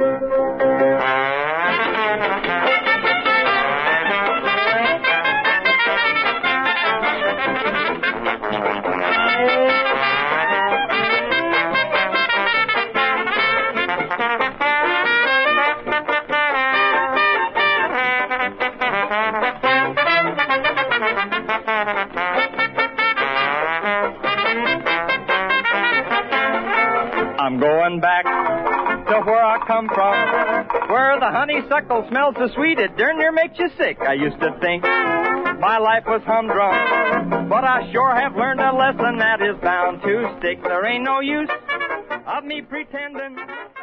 I'm going back to where I come from, where the honeysuckle smells so sweet it darn near makes you sick. I used to think my life was humdrum, but I sure have learned a lesson that is bound to stick. There ain't no use of me pretending